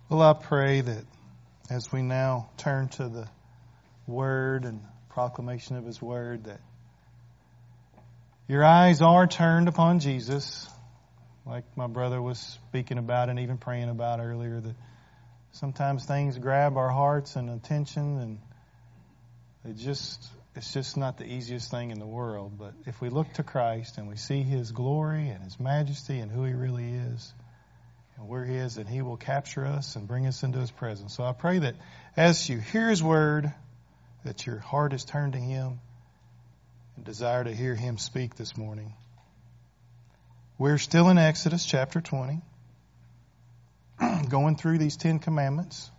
Well, I pray that as we now turn to the Word and proclamation of His Word, that your eyes are turned upon Jesus, like my brother was speaking about and even praying about earlier, that sometimes things grab our hearts and attention, and it's just not the easiest thing in the world. But if we look to Christ and we see His glory and His majesty and who He really is, and where He is, and He will capture us and bring us into His presence. So I pray that as you hear His Word, that your heart is turned to Him and desire to hear Him speak this morning. We're still in Exodus chapter 20, going through these 10 commandments.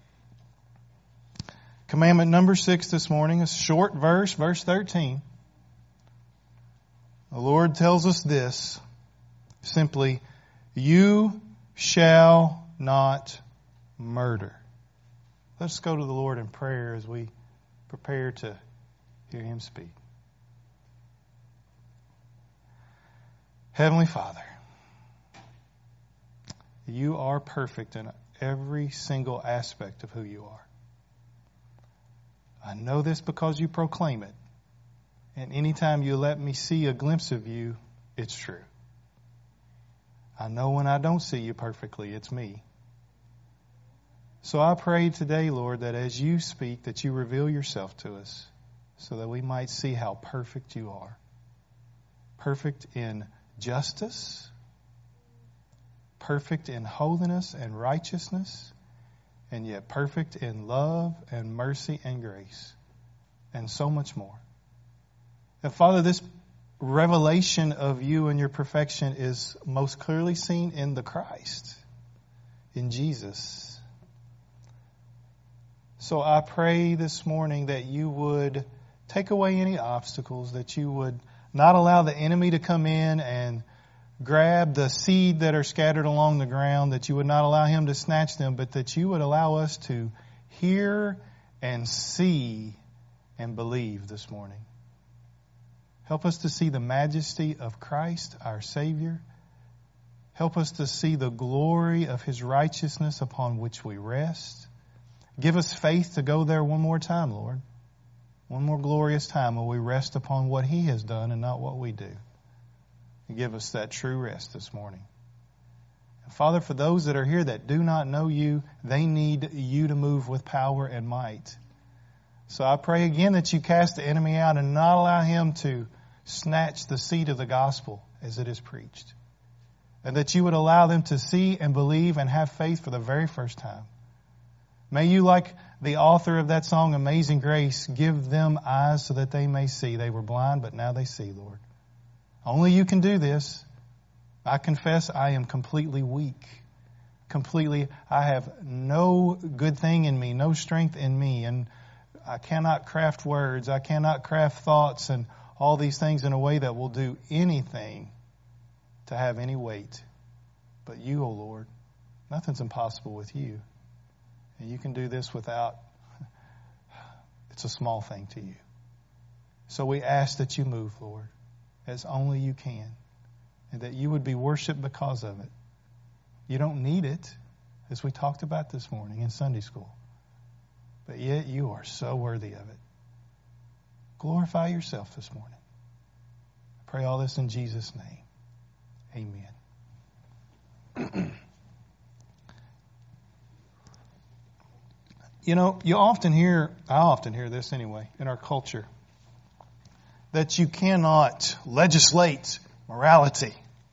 Commandment number 6 this morning, a short verse, verse 13. The Lord tells us this, simply, you shall not murder. Let's go to the Lord in prayer as we prepare to hear Him speak. Heavenly Father, you are perfect in every single aspect of who you are. I know this because you proclaim it. And anytime you let me see a glimpse of you, it's true. I know when I don't see you perfectly, it's me. So I pray today, Lord, that as you speak, that you reveal yourself to us so that we might see how perfect you are. Perfect in justice, perfect in holiness and righteousness, and yet perfect in love and mercy and grace, and so much more. And Father, this revelation of you and your perfection is most clearly seen in the Christ, in Jesus. So I pray this morning that you would take away any obstacles, that you would not allow the enemy to come in and grab the seed that are scattered along the ground, that you would not allow him to snatch them, but that you would allow us to hear and see and believe this morning. Help us to see the majesty of Christ, our Savior. Help us to see the glory of His righteousness upon which we rest. Give us faith to go there one more time, Lord. One more glorious time where we rest upon what He has done and not what we do. And give us that true rest this morning. And Father, for those that are here that do not know you, they need you to move with power and might. So I pray again that you cast the enemy out and not allow him to snatch the seed of the gospel as it is preached. And that you would allow them to see and believe and have faith for the very first time. May you, like the author of that song, Amazing Grace, give them eyes so that they may see. They were blind, but now they see, Lord. Only you can do this. I confess I am completely weak. I have no good thing in me, no strength in me, and I cannot craft words. I cannot craft thoughts and all these things in a way that will do anything to have any weight. But you, O Lord, nothing's impossible with you. And you can do this without, it's a small thing to you. So we ask that you move, Lord, as only you can, and that you would be worshiped because of it. You don't need it, as we talked about this morning in Sunday school. But yet you are so worthy of it. Glorify yourself this morning. I pray all this in Jesus' name. Amen. You know, I often hear this anyway, in our culture, that you cannot legislate morality.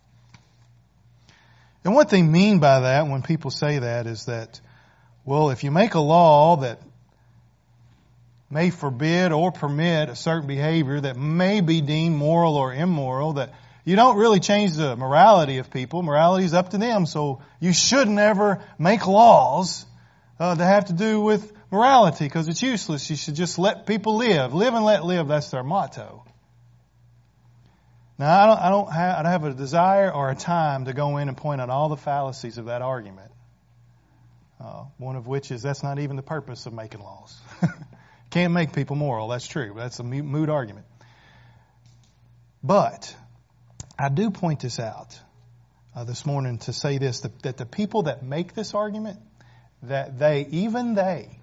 And what they mean by that, when people say that, is that, well, if you make a law that may forbid or permit a certain behavior that may be deemed moral or immoral, that you don't really change the morality of people. Morality is up to them, so you should never make laws that have to do with morality because it's useless. You should just let people live. Live and let live, that's their motto. Now, I don't have a desire or a time to go in and point out all the fallacies of that argument. One of which is that's not even the purpose of making laws. Can't make people moral, that's true. That's a moot argument. But I do point this out this morning to say this, that the people that make this argument, that even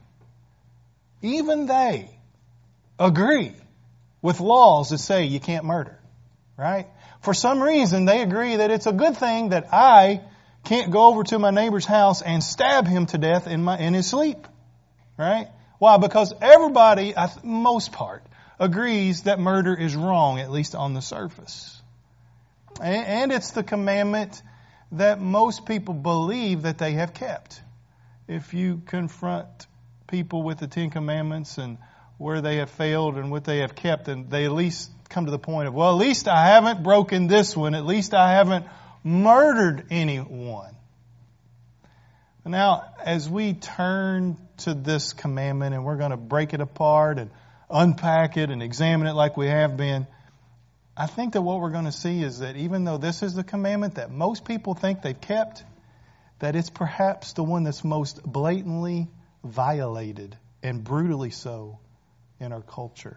they agree with laws that say you can't murder, right? For some reason, they agree that it's a good thing that I can't go over to my neighbor's house and stab him to death in his sleep, right? Why? Because everybody, most part, agrees that murder is wrong, at least on the surface. And it's the commandment that most people believe that they have kept. If you confront people with the Ten Commandments and where they have failed and what they have kept, and they at least come to the point of, well, at least I haven't broken this one. At least I haven't murdered anyone. Now, as we turn to this commandment and we're going to break it apart and unpack it and examine it like we have been, I think that what we're going to see is that even though this is the commandment that most people think they've kept, that it's perhaps the one that's most blatantly violated and brutally so in our culture.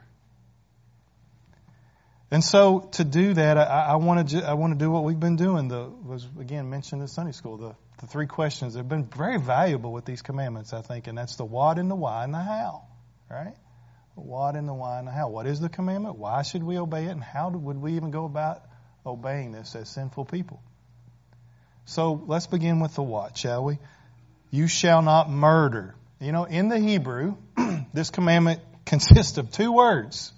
And so to do that, I want to do what we've been doing. Was again mentioned in Sunday school. The three questions have been very valuable with these commandments, I think, and that's the what and the why and the how, right? The what and the why and the how. What is the commandment? Why should we obey it? And how would we even go about obeying this as sinful people? So let's begin with the what, shall we? You shall not murder. You know, in the Hebrew, this commandment consists of two words.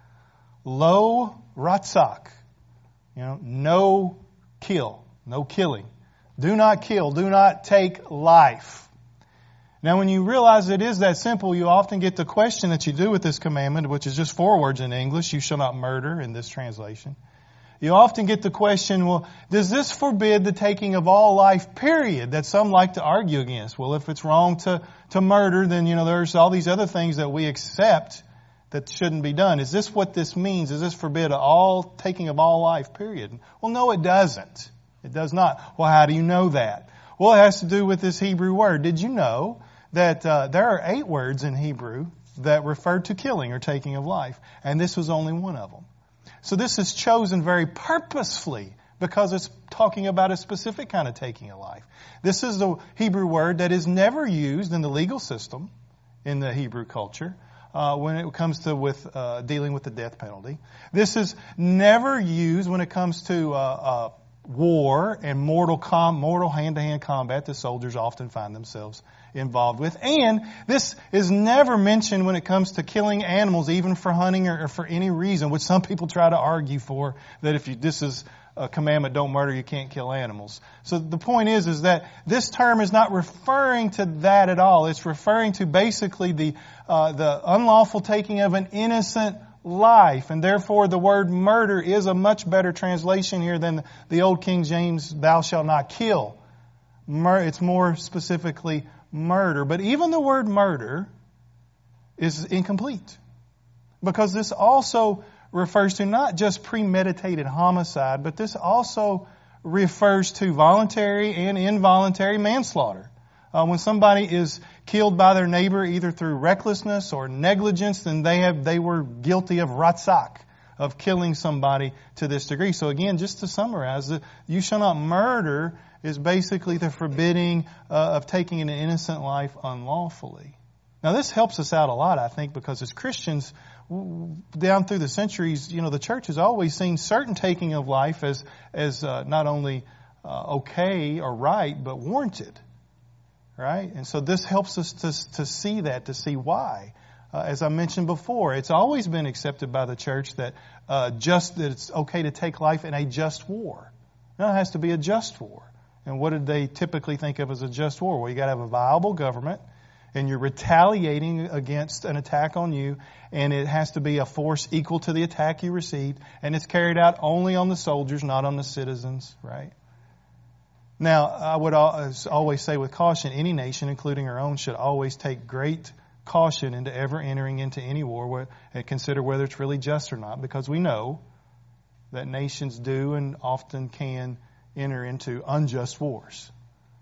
Lo ratzak. You know, no kill, no killing. Do not kill, do not take life. Now, when you realize it is that simple, you often get the question that you do with this commandment, which is just 4 words in English, you shall not murder in this translation. You often get the question, well, does this forbid the taking of all life, period, that some like to argue against? Well, if it's wrong to murder, then, you know, there's all these other things that we accept that shouldn't be done. Is this what this means? Does this forbid all taking of all life, period? Well, no, it doesn't. It does not. Well, how do you know that? Well, it has to do with this Hebrew word. Did you know that there are 8 words in Hebrew that refer to killing or taking of life? And this was only one of them. So this is chosen very purposefully because it's talking about a specific kind of taking of life. This is the Hebrew word that is never used in the legal system in the Hebrew culture when it comes to dealing with the death penalty. This is never used when it comes to war and mortal hand-to-hand combat that soldiers often find themselves involved with. And this is never mentioned when it comes to killing animals, even for hunting or for any reason, which some people try to argue for, that if this is a commandment, don't murder, you can't kill animals. So the point is that this term is not referring to that at all. It's referring to basically the unlawful taking of an innocent life, and therefore the word murder is a much better translation here than the old King James, thou shalt not kill. It's more specifically murder. But even the word murder is incomplete, because this also refers to not just premeditated homicide, but this also refers to voluntary and involuntary manslaughter. When somebody is killed by their neighbor either through recklessness or negligence, then they were guilty of ratzak, of killing somebody to this degree. So again, just to summarize, you shall not murder is basically the forbidding of taking an innocent life unlawfully. Now this helps us out a lot, I think, because as Christians, down through the centuries, you know, the church has always seen certain taking of life as not only okay or right, but warranted. Right? And so this helps us to see that, to see why. As I mentioned before, it's always been accepted by the church that that it's okay to take life in a just war. Now it has to be a just war. And what did they typically think of as a just war? Well, you got to have a viable government, and you're retaliating against an attack on you, and it has to be a force equal to the attack you received, and it's carried out only on the soldiers, not on the citizens, right? Now, I would always say with caution, any nation, including our own, should always take great caution into ever entering into any war and consider whether it's really just or not, because we know that nations do and often can enter into unjust wars.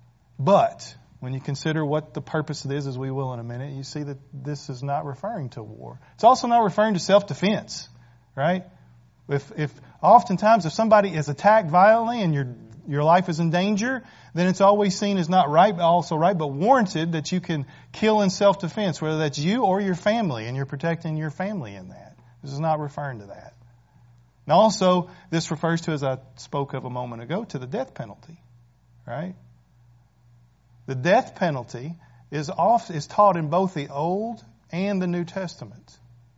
But when you consider what the purpose of this, as we will in a minute, you see that this is not referring to war. It's also not referring to self-defense, right? If Oftentimes, if somebody is attacked violently and your life is in danger, then it's always seen as not right, but also right, but warranted that you can kill in self-defense, whether that's you or your family, and you're protecting your family in that. This is not referring to that. And also, this refers to, as I spoke of a moment ago, to the death penalty, right? The death penalty is taught in both the Old and the New Testament.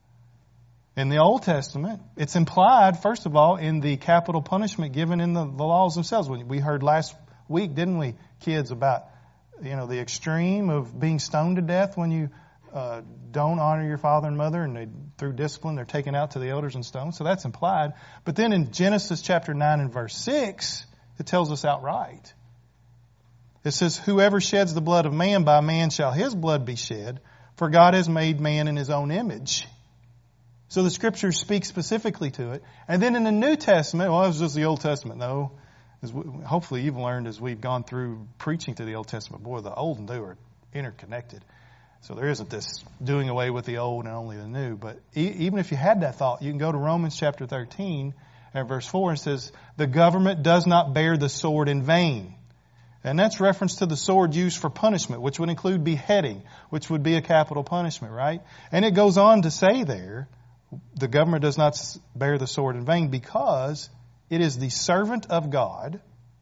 In the Old Testament, it's implied, first of all, in the capital punishment given in the laws themselves. We heard last week, didn't we, kids, about the extreme of being stoned to death when you don't honor your father and mother, and through discipline they're taken out to the elders and stoned. So that's implied. But then in Genesis chapter 9 and verse 6, it tells us outright. It says, "Whoever sheds the blood of man, by man shall his blood be shed, for God has made man in his own image." So the Scriptures speak specifically to it. And then in the New Testament, well, it was just the Old Testament, though. Hopefully you've learned as we've gone through preaching to the Old Testament, boy, the Old and New are interconnected. So there isn't this doing away with the Old and only the New. But even if you had that thought, you can go to Romans chapter 13 and verse 4, and it says, "The government does not bear the sword in vain." And that's reference to the sword used for punishment, which would include beheading, which would be a capital punishment, right? And it goes on to say there, the government does not bear the sword in vain, because it is the servant of God,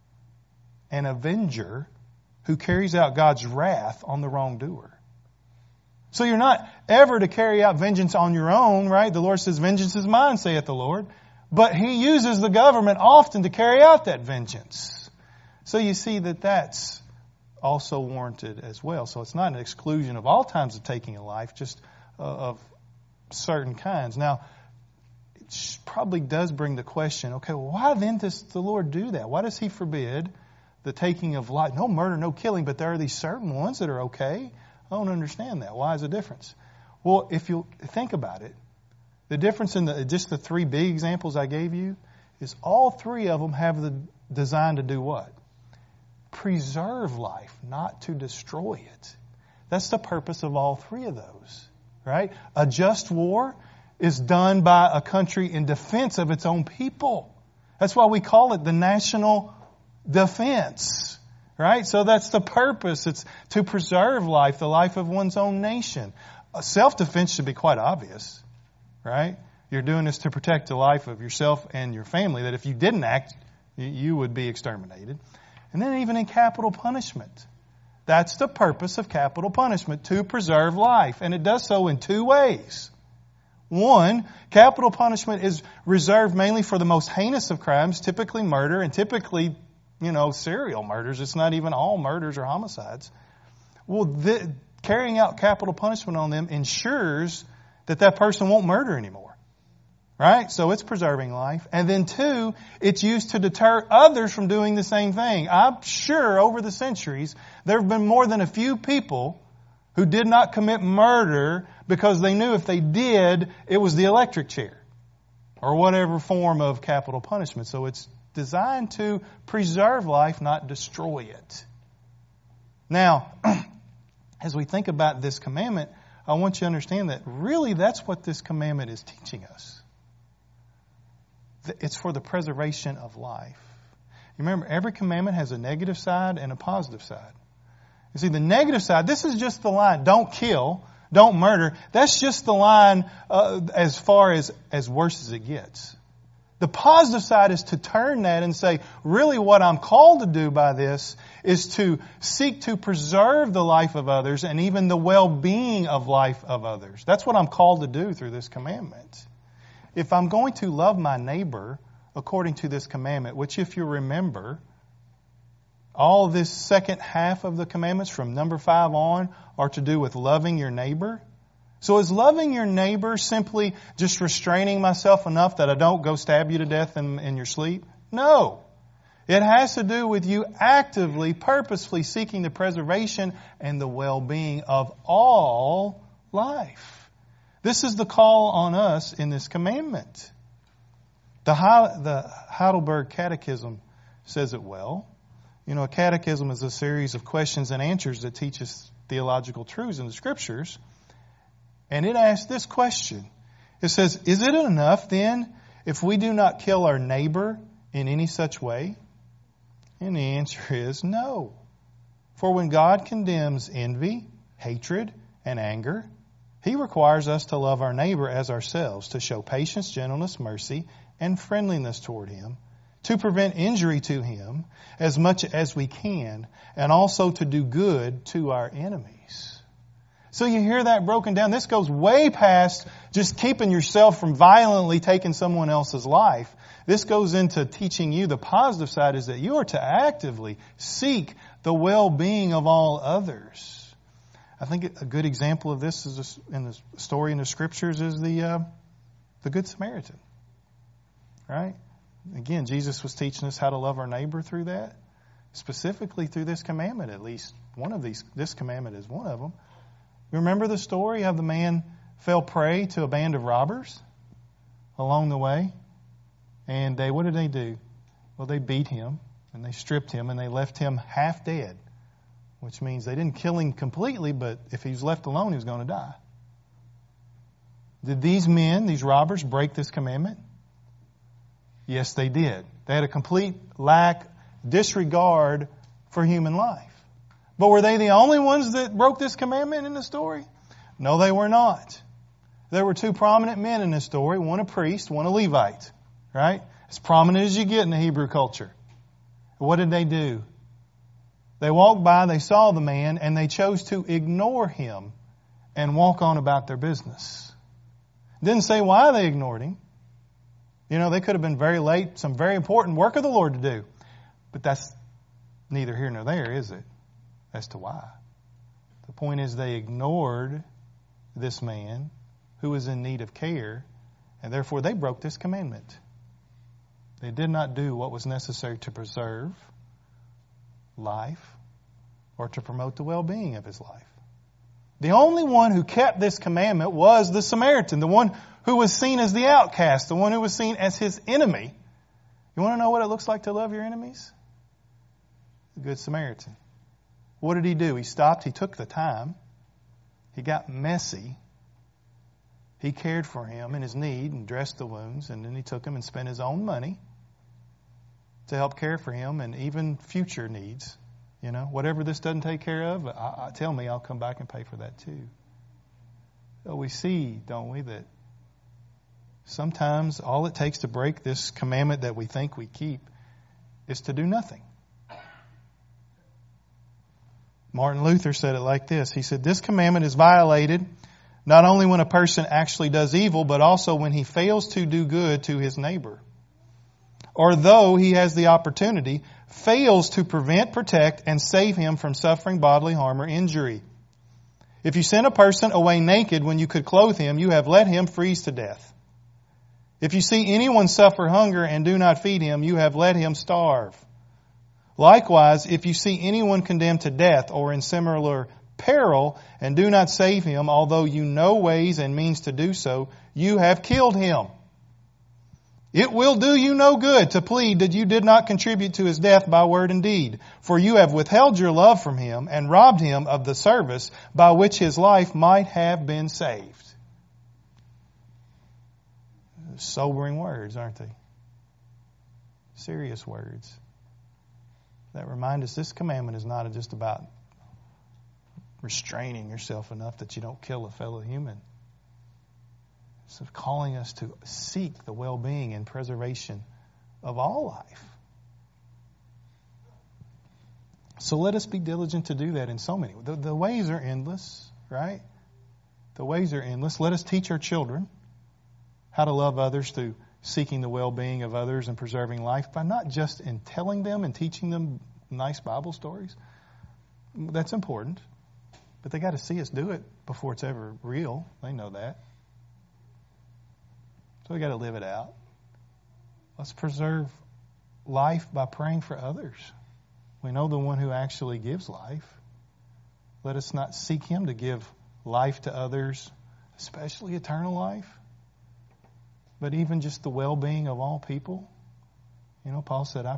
an avenger, who carries out God's wrath on the wrongdoer. So you're not ever to carry out vengeance on your own, right? The Lord says, "Vengeance is mine, saith the Lord." But He uses the government often to carry out that vengeance. So you see that that's also warranted as well. So it's not an exclusion of all times of taking a life, just of certain kinds. Now, it probably does bring the question, okay, well, why then does the Lord do that? Why does He forbid the taking of life? No murder, no killing, but there are these certain ones that are okay. I don't understand that. Why is the difference? Well, if you think about it, the difference in just the three big examples I gave you is all three of them have the design to do what? Preserve life, not to destroy it. That's the purpose of all three of those. Right? A just war is done by a country in defense of its own people. That's why we call it the national defense. Right? So that's the purpose. It's to preserve life, the life of one's own nation. Self-defense should be quite obvious. Right? You're doing this to protect the life of yourself and your family, that if you didn't act, you would be exterminated. And then even in capital punishment. That's the purpose of capital punishment, to preserve life. And it does so in two ways. One, capital punishment is reserved mainly for the most heinous of crimes, typically murder, and typically, serial murders. It's not even all murders or homicides. Well, carrying out capital punishment on them ensures that person won't murder anymore. Right? So it's preserving life. And then two, it's used to deter others from doing the same thing. I'm sure over the centuries, there have been more than a few people who did not commit murder because they knew if they did, it was the electric chair or whatever form of capital punishment. So it's designed to preserve life, not destroy it. Now, as we think about this commandment, I want you to understand that really that's what this commandment is teaching us. It's for the preservation of life. You remember, every commandment has a negative side and a positive side. You see, the negative side, this is just the line, don't kill, don't murder. That's just the line as far as worse as it gets. The positive side is to turn that and say, really what I'm called to do by this is to seek to preserve the life of others and even the well-being of life of others. That's what I'm called to do through this commandment. If I'm going to love my neighbor according to this commandment, which if you remember, all this second half of the commandments from number 5 on are to do with loving your neighbor. So is loving your neighbor simply just restraining myself enough that I don't go stab you to death in your sleep? No. It has to do with you actively, purposefully seeking the preservation and the well-being of all life. This is the call on us in this commandment. The Heidelberg Catechism says it well. A catechism is a series of questions and answers that teach us theological truths in the Scriptures. And it asks this question. It says, is it enough then if we do not kill our neighbor in any such way? And the answer is no. For when God condemns envy, hatred, and anger, He requires us to love our neighbor as ourselves, to show patience, gentleness, mercy, and friendliness toward him, to prevent injury to him as much as we can, and also to do good to our enemies. So you hear that broken down. This goes way past just keeping yourself from violently taking someone else's life. This goes into teaching you the positive side is that you are to actively seek the well-being of all others. I think a good example of this is in the story in the Scriptures is the Good Samaritan. Right? Again, Jesus was teaching us how to love our neighbor through that, specifically through this commandment. At least one of these, this commandment is one of them. You remember the story of the man fell prey to a band of robbers along the way? And what did they do? Well, they beat him, and they stripped him, and they left him half dead, which means they didn't kill him completely, but if he was left alone, he was going to die. Did these men, these robbers, break this commandment? Yes, they did. They had a complete disregard for human life. But were they the only ones that broke this commandment in the story? No, they were not. There were two prominent men in this story, one a priest, one a Levite. Right? As prominent as you get in the Hebrew culture. What did they do? They walked by, they saw the man, and they chose to ignore him and walk on about their business. Didn't say why they ignored him. You know, they could have been very late, some very important work of the Lord to do. But that's neither here nor there, is it? As to why. The point is they ignored this man who was in need of care, and therefore they broke this commandment. They did not do what was necessary to preserve life or to promote the well-being of his life. The only one who kept this commandment was the Samaritan, the one who was seen as the outcast, the one who was seen as his enemy. You want to know what it looks like to love your enemies? The Good Samaritan. What did he do? He stopped, he took the time, he got messy, he cared for him in his need and dressed the wounds, and then he took him and spent his own money to help care for him and even future needs. You know, whatever this doesn't take care of, tell me, I'll come back and pay for that too. So we see, don't we, that sometimes all it takes to break this commandment that we think we keep is to do nothing. Martin Luther said it like this. He said, this commandment is violated not only when a person actually does evil, but also when he fails to do good to his neighbor. Or though he has the opportunity, fails to prevent, protect, and save him from suffering bodily harm or injury. If you send a person away naked when you could clothe him, you have let him freeze to death. If you see anyone suffer hunger and do not feed him, you have let him starve. Likewise, if you see anyone condemned to death or in similar peril and do not save him, although you know ways and means to do so, you have killed him. It will do you no good to plead that you did not contribute to his death by word and deed, for you have withheld your love from him and robbed him of the service by which his life might have been saved. Sobering words, aren't they? Serious words that remind us this commandment is not just about restraining yourself enough that you don't kill a fellow human. It's calling us to seek the well-being and preservation of all life. So let us be diligent to do that in so many. The ways are endless, right? The ways are endless. Let us teach our children how to love others through seeking the well-being of others and preserving life by not just in telling them and teaching them nice Bible stories. That's important. But they got to see us do it before it's ever real. They know that. So we got to live it out. Let's preserve life by praying for others. We know the one who actually gives life. Let us not seek him to give life to others, especially eternal life, but even just the well-being of all people. You know, Paul said, I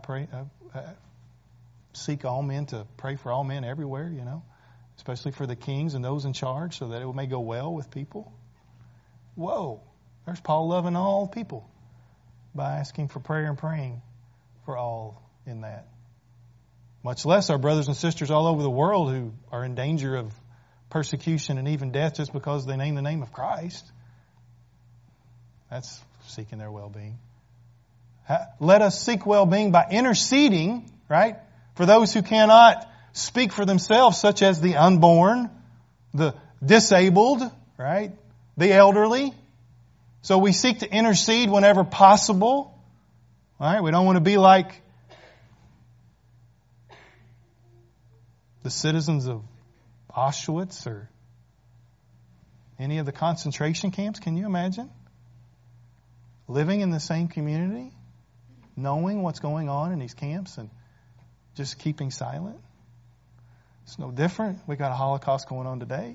seek all men to pray for all men everywhere, you know, especially for the kings and those in charge so that it may go well with people. Whoa. There's Paul loving all people. by asking for prayer and praying for all in that. Much less our brothers and sisters all over the world who are in danger of persecution and even death just because they name the name of Christ. That's seeking their well-being. Let us seek well-being by interceding, right, for those who cannot speak for themselves, such as the unborn, the disabled, right, the elderly. So we seek to intercede whenever possible. Right? We don't want to be like the citizens of Auschwitz or any of the concentration camps. Can you imagine? Living in the same community, knowing what's going on in these camps and just keeping silent. It's no different. We got a Holocaust going on today.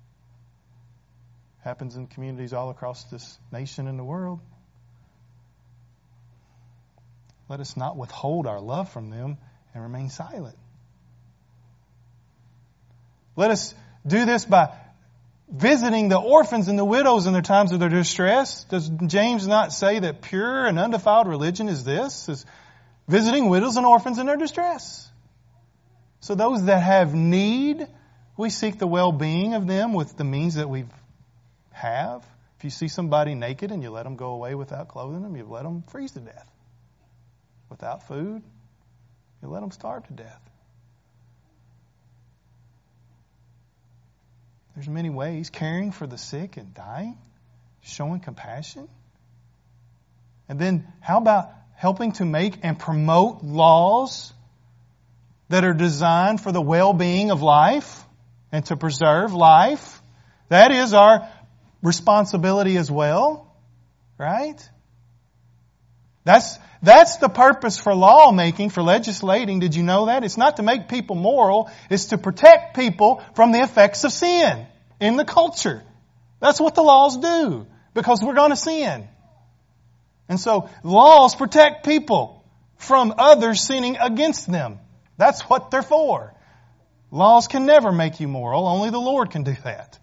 Happens in communities all across this nation and the world. Let us not withhold our love from them and remain silent. Let us do this by visiting the orphans and the widows in their times of their distress. Does James not say that pure and undefiled religion is this? Is visiting widows and orphans in their distress. So those that have need, we seek the well-being of them with the means that we have. If you see somebody naked and you let them go away without clothing them, you let them freeze to death. Without food, you let them starve to death. There's many ways. Caring for the sick and dying, showing compassion. And then how about helping to make and promote laws that are designed for the well-being of life and to preserve life? That is our responsibility as well, right? That's the purpose for lawmaking, for legislating. Did you know that? It's not to make people moral. It's to protect people from the effects of sin in the culture. That's what the laws do, because we're going to sin. And so laws protect people from others sinning against them. That's what they're for. Laws can never make you moral. Only the Lord can do that.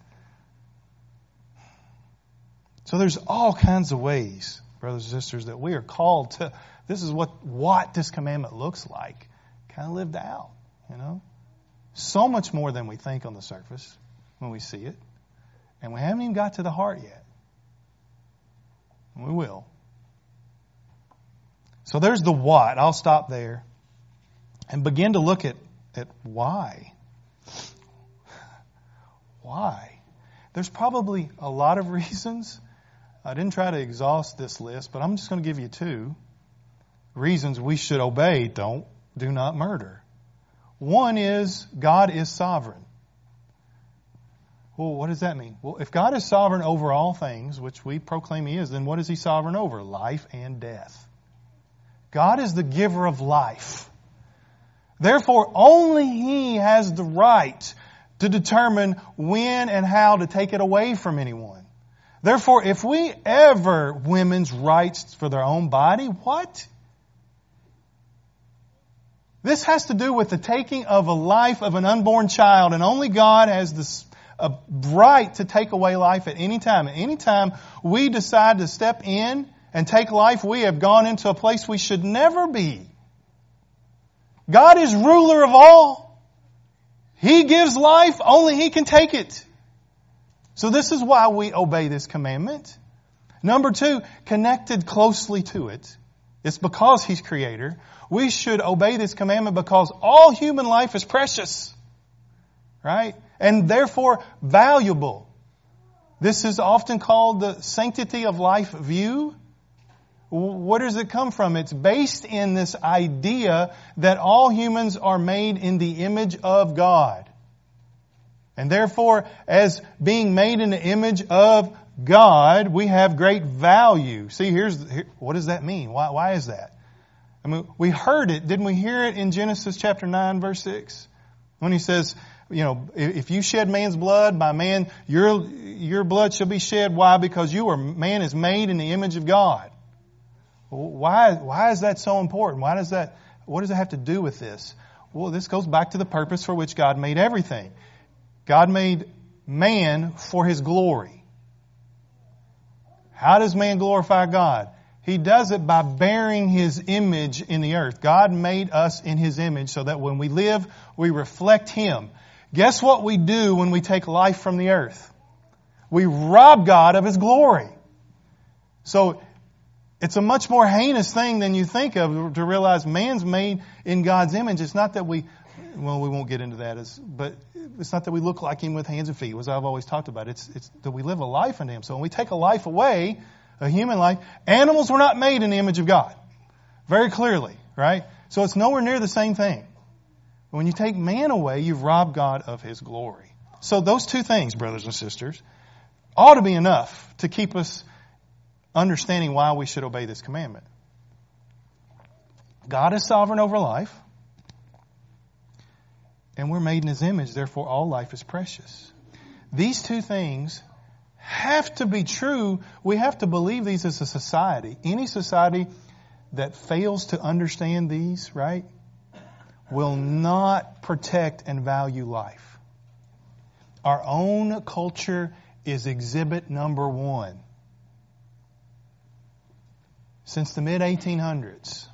So there's all kinds of ways, brothers and sisters, that we are called to. This is what this commandment looks like, kind of lived out, you know. So much more than we think on the surface when we see it. And we haven't even got to the heart yet. And we will. So there's the what. I'll stop there and begin to look at why. Why? There's probably a lot of reasons. I didn't try to exhaust this list, but I'm just going to give you two reasons we should obey. Do not murder. One is God is sovereign. Well, what does that mean? Well, if God is sovereign over all things, which we proclaim He is, then what is He sovereign over? Life and death. God is the giver of life. Therefore, only He has the right to determine when and how to take it away from anyone. Therefore, if we ever women's rights for their own body, what? This has to do with the taking of a life of an unborn child, and only God has a right to take away life at any time. At any time we decide to step in and take life, we have gone into a place we should never be. God is ruler of all. He gives life, only He can take it. So this is why we obey this commandment. Number two, connected closely to it. It's because He's Creator. We should obey this commandment because all human life is precious. Right? And therefore valuable. This is often called the sanctity of life view. Where does it come from? It's based in this idea that all humans are made in the image of God. And therefore, as being made in the image of God, we have great value. See, what does that mean? Why is that? I mean, we heard it. Didn't we hear it in Genesis chapter 9, verse 6? When He says, you know, if you shed man's blood, by man, your blood shall be shed. Why? Because man is made in the image of God. Why is that so important? What does it have to do with this? Well, this goes back to the purpose for which God made everything. God made man for His glory. How does man glorify God? He does it by bearing His image in the earth. God made us in His image so that when we live, we reflect Him. Guess what we do when we take life from the earth? We rob God of His glory. So it's a much more heinous thing than you think of to realize man's made in God's image. It's not that we won't get into that, but it's not that we look like Him with hands and feet, as I've always talked about. It's that we live a life in Him. So when we take a life away, a human life, animals were not made in the image of God. Very clearly, right? So it's nowhere near the same thing. When you take man away, you've robbed God of His glory. So those two things, brothers and sisters, ought to be enough to keep us understanding why we should obey this commandment. God is sovereign over life, and we're made in His image, therefore all life is precious. These two things have to be true. We have to believe these as a society. Any society that fails to understand these, right, will not protect and value life. Our own culture is exhibit number one. Since the mid-1800s,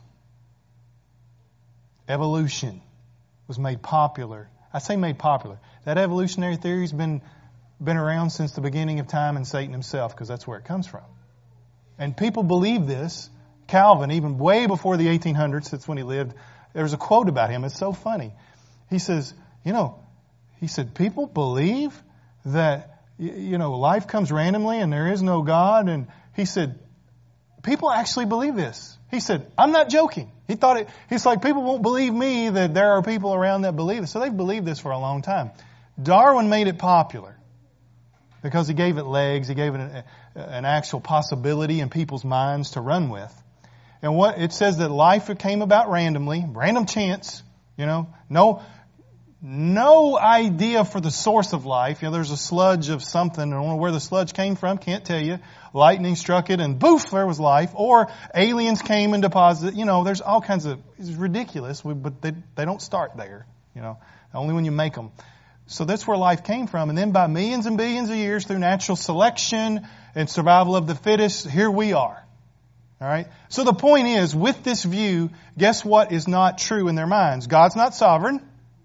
evolution was made popular. I say made popular. That evolutionary theory has been around since the beginning of time and Satan himself, because that's where it comes from. And people believe this. Calvin, even way before the 1800s, that's when he lived, there's a quote about him. It's so funny. He says, people believe that, life comes randomly and there is no God. And he said, people actually believe this. He said, I'm not joking. He's like, people won't believe me that there are people around that believe this. So they've believed this for a long time. Darwin made it popular because he gave it legs. He gave it an actual possibility in people's minds to run with. And what it says that life came about randomly, random chance, no idea for the source of life. There's a sludge of something. I don't know where the sludge came from. Can't tell you. Lightning struck it and boof, there was life. Or aliens came and deposited. There's all kinds of, it's ridiculous, but they don't start there. Only when you make them. So that's where life came from. And then by millions and billions of years through natural selection and survival of the fittest, here we are. All right. So the point is, with this view, guess what is not true in their minds? God's not sovereign.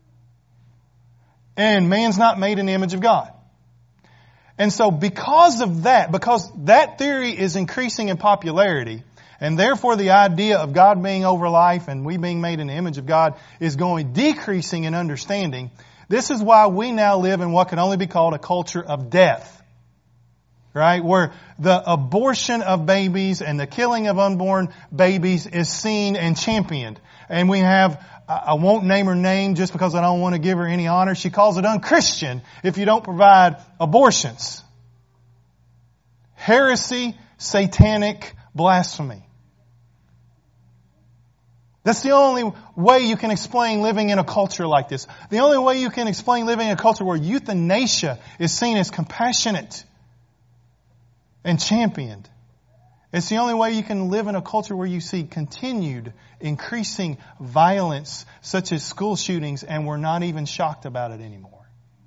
And man's not made in the image of God. And so because that theory is increasing in popularity, and therefore the idea of God being over life and we being made in the image of God is decreasing in understanding, this is why we now live in what can only be called a culture of death. Right? Where the abortion of babies and the killing of unborn babies is seen and championed. And we have, I won't name her name just because I don't want to give her any honor. She calls it unchristian if you don't provide abortions. Heresy, satanic blasphemy. That's the only way you can explain living in a culture like this. The only way you can explain living in a culture where euthanasia is seen as compassionate and championed. It's the only way you can live in a culture where you see continued increasing violence, such as school shootings, and we're not even shocked about it anymore.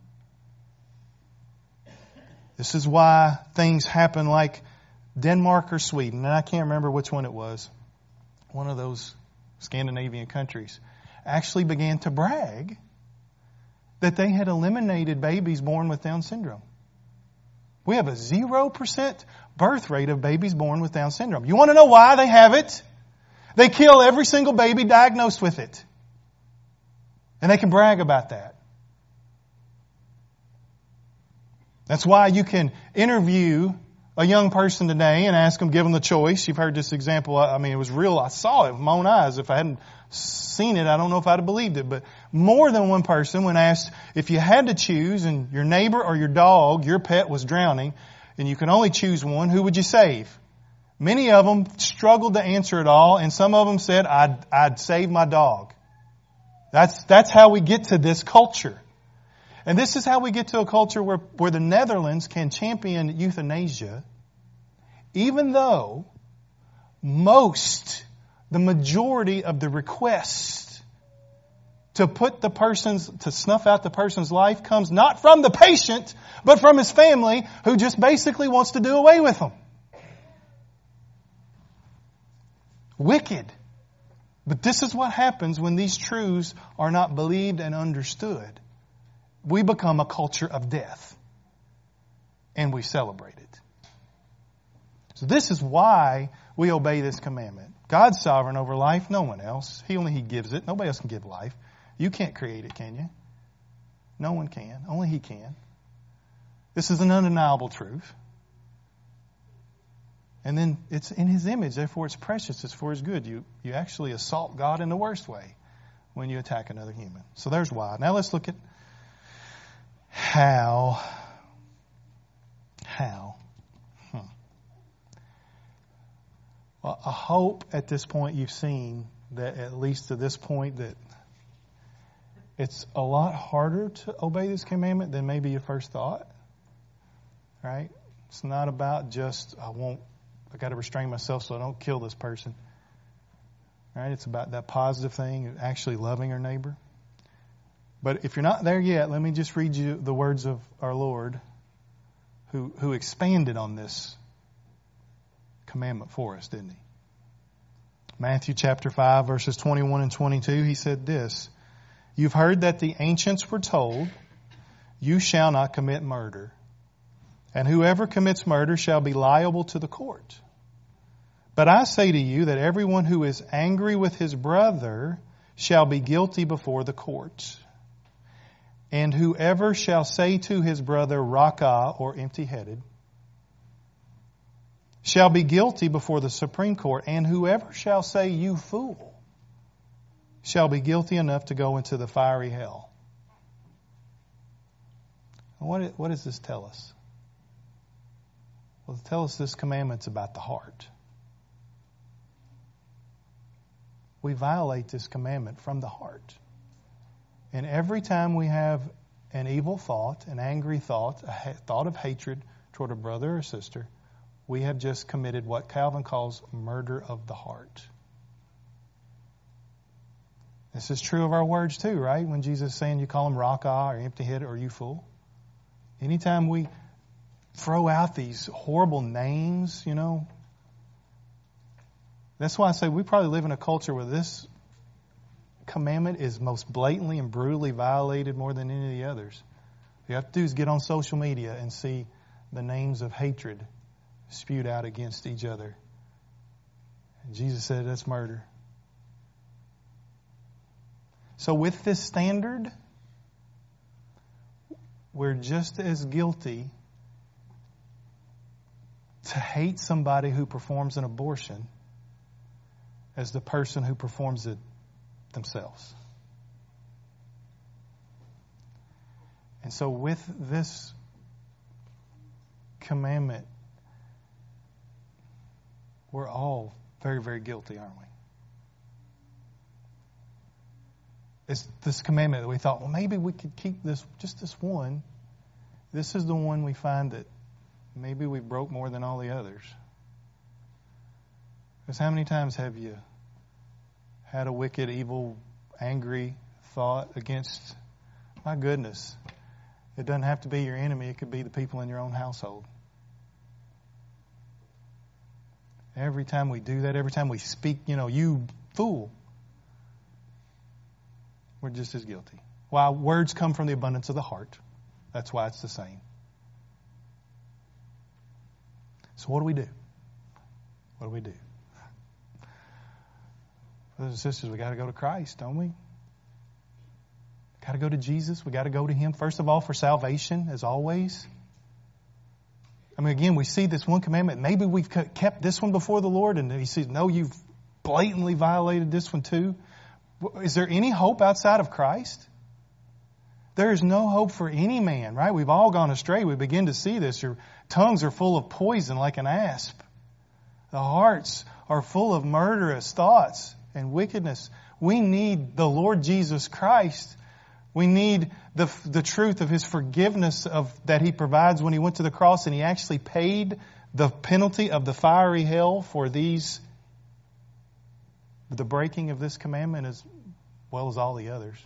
This is why things happen like Denmark or Sweden, and I can't remember which one it was. One of those Scandinavian countries actually began to brag that they had eliminated babies born with Down syndrome. We have a 0% birth rate of babies born with Down syndrome. You want to know why they have it? They kill every single baby diagnosed with it. And they can brag about that. That's why you can interview a young person today and ask them, give them the choice. You've heard this example. It was real. I saw it with my own eyes. If I hadn't seen it, I don't know if I'd have believed it. But more than one person, when asked if you had to choose and your neighbor or your dog, your pet was drowning, and you can only choose one, who would you save? Many of them struggled to answer it all, and some of them said, I'd save my dog. That's how we get to this culture. And this is how we get to a culture where the Netherlands can champion euthanasia, even though the majority of the requests to snuff out the person's life comes not from the patient, but from his family, who just basically wants to do away with them. wicked. But this is what happens when these truths are not believed and understood. We become a culture of death. And we celebrate it. So this is why we obey this commandment. God's sovereign over life, no one else. He gives it. Nobody else can give life. You can't create it, can you? No one can. Only He can. This is an undeniable truth. And then it's in His image, therefore it's precious, it's for His good. You actually assault God in the worst way when you attack another human. So there's why. Now let's look at how. Well, I hope at this point you've seen that at least to this point that it's a lot harder to obey this commandment than maybe you first thought. Right? It's not about just, I got to restrain myself so I don't kill this person. Right? It's about that positive thing, actually loving our neighbor. But if you're not there yet, let me just read you the words of our Lord who expanded on this commandment for us, didn't He? Matthew chapter 5, verses 21 and 22, He said this, "You've heard that the ancients were told, 'You shall not commit murder. And whoever commits murder shall be liable to the court. But I say to you that everyone who is angry with his brother shall be guilty before the court. And whoever shall say to his brother, Raca, or empty-headed, shall be guilty before the Supreme Court. And whoever shall say, you fool, shall be guilty enough to go into the fiery hell.'" What does this tell us? Well, it tells us this commandment's about the heart. We violate this commandment from the heart. And every time we have an evil thought, an angry thought, a thought of hatred toward a brother or sister, we have just committed what Calvin calls murder of the heart. This is true of our words too, right? When Jesus is saying you call them Raca or empty-headed or you fool. Anytime we throw out these horrible names, that's why I say we probably live in a culture where this commandment is most blatantly and brutally violated more than any of the others. What you have to do is get on social media and see the names of hatred spewed out against each other. And Jesus said that's murder. So with this standard, we're just as guilty to hate somebody who performs an abortion as the person who performs it themselves. And so with this commandment, we're all very, very guilty, aren't we? It's this commandment that we thought, well, maybe we could keep this, just this one. This is the one we find that maybe we broke more than all the others. Because how many times have you had a wicked, evil, angry thought against, my goodness, it doesn't have to be your enemy. It could be the people in your own household. Every time we do that, every time we speak, you fool, we're just as guilty. While words come from the abundance of the heart, that's why it's the same. So what do we do? What do we do? Brothers and sisters, we got to go to Christ, don't we? Got to go to Jesus. We got to go to Him, first of all, for salvation, as always. I mean, again, we see this one commandment. Maybe we've kept this one before the Lord, and He says, no, you've blatantly violated this one too. Is there any hope outside of Christ? There is no hope for any man, right? We've all gone astray. We begin to see this. Your tongues are full of poison like an asp. The hearts are full of murderous thoughts and wickedness. We need the Lord Jesus Christ. We need the truth of His forgiveness that He provides when He went to the cross and He actually paid the penalty of the fiery hell for the breaking of this commandment as well as all the others.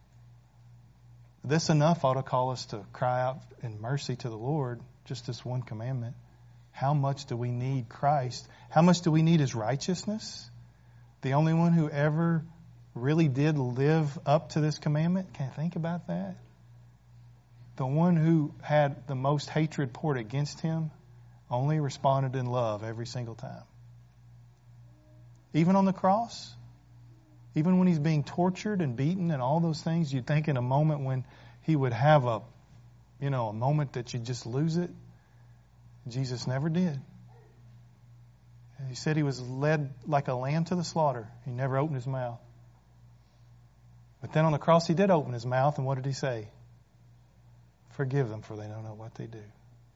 This enough ought to call us to cry out in mercy to the Lord, just this one commandment. How much do we need Christ? How much do we need His righteousness? The only one who ever really did live up to this commandment? Can you think about that? The one who had the most hatred poured against him only responded in love every single time. Even on the cross, even when he's being tortured and beaten and all those things, you'd think in a moment when he would have a moment that you just lose it. Jesus never did. He said he was led like a lamb to the slaughter. He never opened his mouth. But then on the cross he did open his mouth, and what did he say? Forgive them, for they don't know what they do.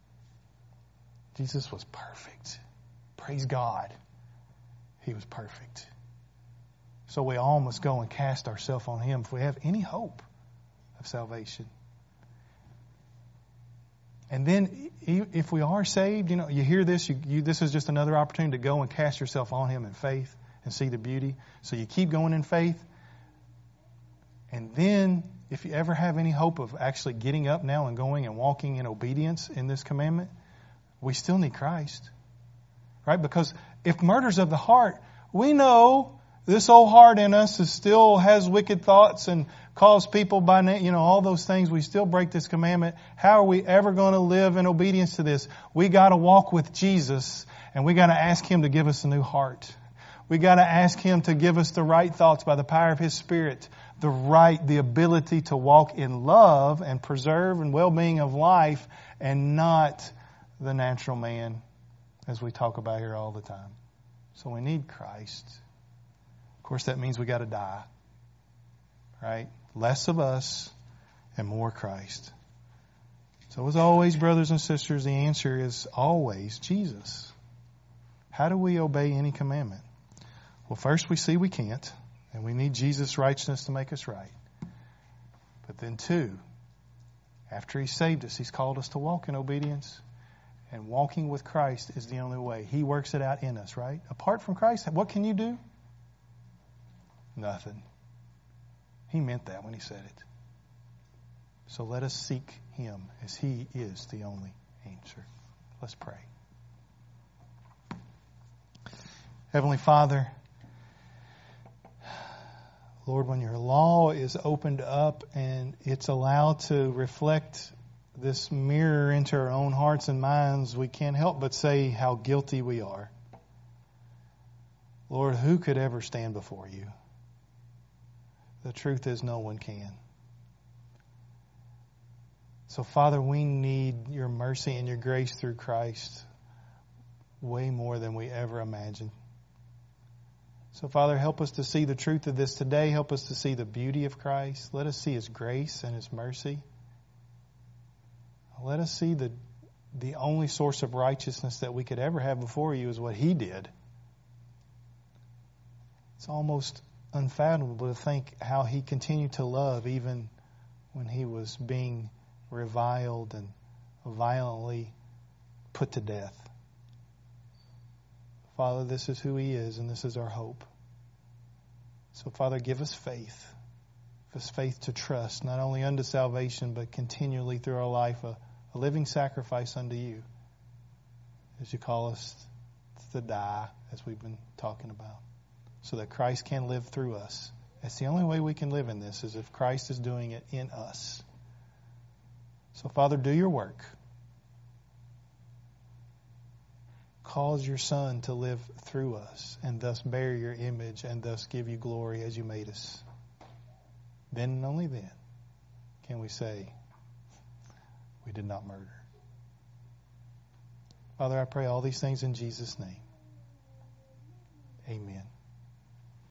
Jesus was perfect. Praise God. He was perfect. So we all must go and cast ourselves on him if we have any hope of salvation. And then if we are saved, you hear this, this is just another opportunity to go and cast yourself on him in faith and see the beauty. So you keep going in faith. And then if you ever have any hope of actually getting up now and going and walking in obedience in this commandment, we still need Christ. Right? Because if murder's of the heart, we know this old heart in us still has wicked thoughts and calls people by name, all those things. We still break this commandment. How are we ever going to live in obedience to this? We got to walk with Jesus, and we got to ask him to give us a new heart. We got to ask him to give us the right thoughts by the power of his Spirit, the ability to walk in love and preserve and well-being of life, and not the natural man, as we talk about here all the time. So we need Christ. Of course, that means we got to die. Right? Less of us and more Christ. So as always, brothers and sisters, the answer is always Jesus. How do we obey any commandment? Well, first we see we can't, and we need Jesus' righteousness to make us right. But then two, after he saved us, he's called us to walk in obedience. And walking with Christ is the only way. He works it out in us, right? Apart from Christ, what can you do? Nothing. He meant that when he said it. So let us seek him, as he is the only answer. Let's pray. Heavenly Father, Lord, when your law is opened up and it's allowed to reflect this mirror into our own hearts and minds, we can't help but say how guilty we are. Lord, who could ever stand before you? The truth is, no one can. So, Father, we need your mercy and your grace through Christ way more than we ever imagined. So, Father, help us to see the truth of this today. Help us to see the beauty of Christ. Let us see his grace and his mercy. Let us see the only source of righteousness that we could ever have before you is what he did. It's almost unfathomable to think how he continued to love even when he was being reviled and violently put to death. Father, this is who he is, and this is our hope. So, Father, give us faith. Give us faith to trust, not only unto salvation, but continually through our life, a living sacrifice unto you, as you call us to die, as we've been talking about, so that Christ can live through us. That's the only way we can live in this, is if Christ is doing it in us. So, Father, do your work. Cause your Son to live through us, and thus bear your image, and thus give you glory as you made us. Then and only then can we say, we did not murder. Father, I pray all these things in Jesus' name. Amen.